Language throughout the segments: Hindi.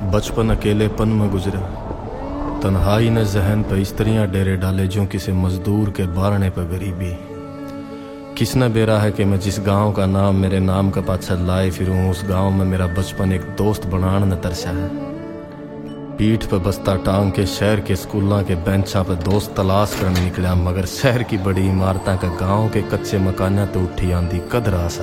बचपन अकेलेपन में गुजरा, तन्हाई ने जहन पे इस्त्रियां डेरे डाले जो किसी मजदूर के बारने पर गरीबी। किसने बेरा है कि मैं जिस गांव का नाम मेरे नाम का पाछा लाए फिरूं, उस गांव में मेरा बचपन एक दोस्त बनान न तरसा है। पीठ पे बस्ता टांग के शहर के स्कूलों के बेंचा पे दोस्त तलाश करने निकला, मगर शहर की बड़ी इमारतें का गांव के कच्चे मकाना तो उठी आंदी कदर आस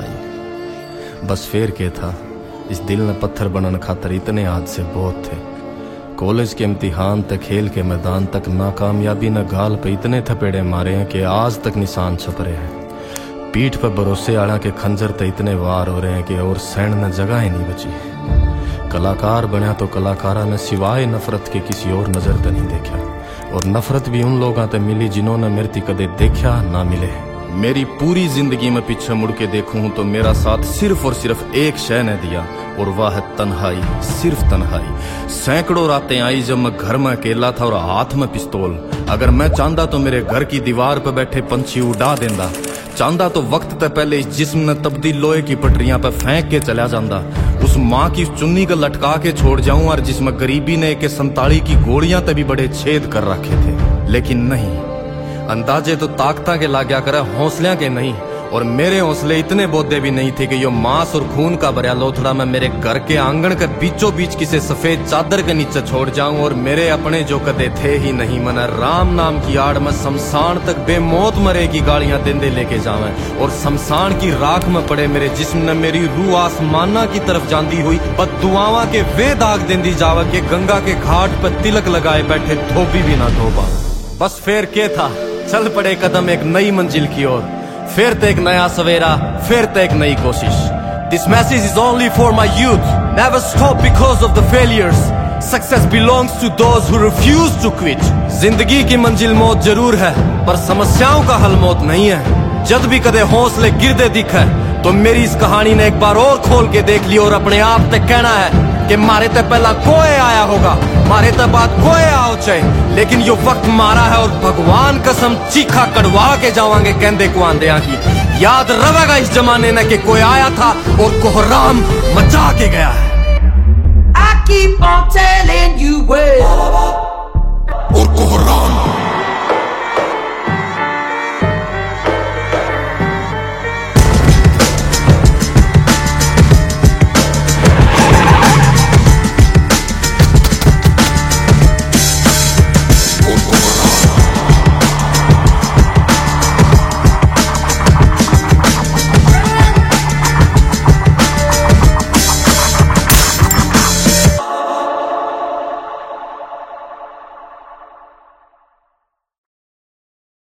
आई। बस फेर के था, इस दिल ने पत्थर बनन खातर इतने हादसे बहुत थे। कॉलेज के इम्तिहान तक, खेल के मैदान तक, नाकामयाबी न गाल पे इतने थपेड़े मारे हैं कि आज तक निशान छप रहे हैं। पीठ पर भरोसे आड़ा के खंजर तो इतने वार हो रहे हैं कि और सहन न जगह ही नहीं बची। कलाकार बना तो कलाकारा ने सिवाय नफरत के किसी और नजर तो नहीं देखा, और नफरत भी उन लोगों से मिली जिन्होंने मेरे कदे देखा ना मिले। मेरी पूरी जिंदगी में पीछे मुड़ के देखूं तो मेरा साथ सिर्फ और सिर्फ एक शय ने दिया, और वह है तन्हाई, सिर्फ तन्हाई। सैकड़ों रातें आई जब मैं घर में अकेला था और हाथ में पिस्तौल। अगर मैं चाहता तो मेरे घर की दीवार पर बैठे पंछी उड़ा देंदा, चाहता तो वक्त तक पहले इस जिस्म ने तब्दील लोहे की पटरियां पर फेंक के चला जाता। उस माँ की चुन्नी को लटका के छोड़ जाऊं, और जिसमें गरीबी ने एक संताली की गोलियां तभी बड़े छेद कर रखे थे। लेकिन नहीं, अंदाजे तो ताकता के लाग्या करे, हौसलियां के नहीं। और मेरे हौसले इतने बोधे भी नहीं थे कि यो मांस और खून का भरा लोथड़ा मैं मेरे घर के आंगन के बीचों बीच किसी सफेद चादर के नीचे छोड़ जाऊं, और मेरे अपने जो कदे थे ही नहीं मना राम नाम की आड़ में शमशान तक बेमौत मरे की गालियां देंदे लेके जावे, और शमशान की राख में पड़े मेरे जिस्म ने मेरी रूह आसमाना की तरफ जांदी हुई बददुआवा के वे दाग देंदी जावे कि गंगा के घाट पर तिलक लगाए बैठे धोबी भी ना धोबा। बस फेर के था, चल पड़े कदम एक नई मंजिल की ओर, फिर तो एक नया सवेरा, फिर तो एक नई कोशिश। This message is only for my youth. Never stop because of the failures. Success belongs to those who refuse to quit. जिंदगी की मंजिल मौत जरूर है, पर समस्याओं का हल मौत नहीं है। जब भी कदे हौसले गिरदे दिखे तो मेरी इस कहानी ने एक बार और खोल के देख ली, और अपने आप तक कहना है कि मारे ते पहला कोई आया होगा, मारे ते बाद कोई आओ चाहे, लेकिन यो वक्त मारा है और भगवान कसम चीखा कड़वा के जावांगे कहंदे को आंदिया की। याद रवेगा इस जमाने ने कि कोई आया था और कोहराम मचा के गया है। I keep on telling you well, और कोहराम